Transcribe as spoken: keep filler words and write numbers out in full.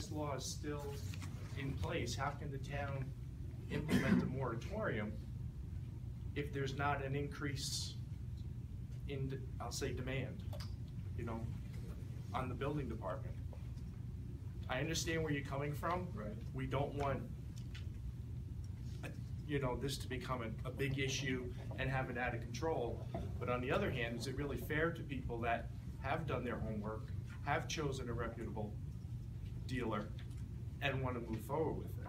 this law is still in place, how can the town implement a moratorium if there's not an increase in, I'll say, demand, you know, on the building department? I understand where you're coming from. Right. We don't want, a, you know, this to become a, a big issue and have it out of control. But on the other hand, is it really fair to people that have done their homework, have chosen a reputable dealer, and want to move forward with it?